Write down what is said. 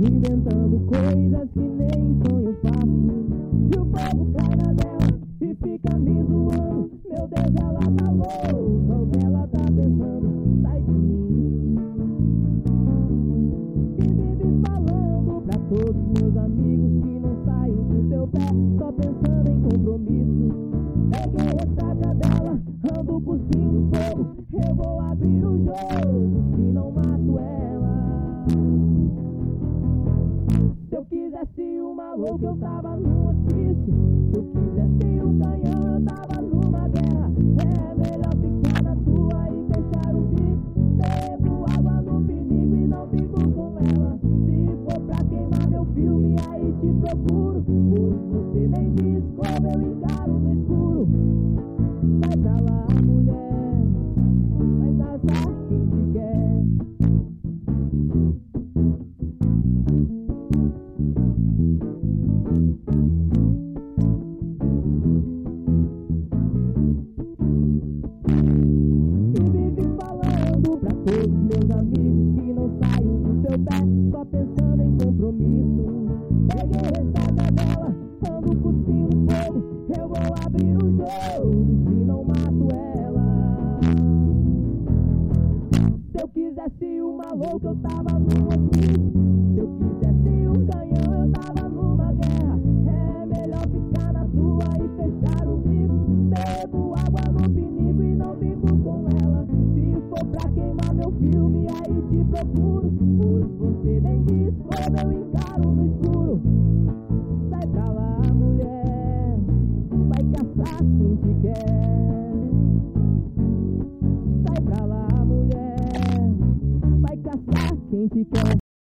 inventando coisas que nem sonho faço. E o povo cai na dela e fica me zoando. Meu Deus, ela tá louca, o que ela tá pensando? Sai de mim. E vive falando pra todos meus amigos que não saio do teu pé, só pensando em compromisso. Peguei ressaca dela, ando cuspindo fogo. Eu vou abrir o jogo se não mato ela. Se eu quisesse uma louca, eu tava no hospício. Se eu quisesse um canhão, eu tava numa guerra. É melhor ficar na tua e fechar o bico. Bebo água no pinico e não fico com ela. Se for pra queimar meu filme, aí te procuro. Pois você nem diz como eu encaro no escuro. Sai pra lá, mulher, vai caçar quem te quer. E vive falando pra todos meus amigos que não saio do teu pé, só pensando em compromisso. Peguei ressaca dela, ando cuspindo fogo. Eu vou abrir o jogo se não mato ela. Se eu quisesse uma louca, eu tava no hospício. Se eu quisesse um canhão, eu tava numa guerra. É melhor ficar na tua e fechar o bico. Bebo água no pinico e não fico com ela. Se for pra queimar meu filme, aí te procuro. Pois você nem diz como eu encaro no escuro. Sai pra lá, mulher, vai caçar quem te quer. Sai pra lá, mulher, vai caçar quem te quer.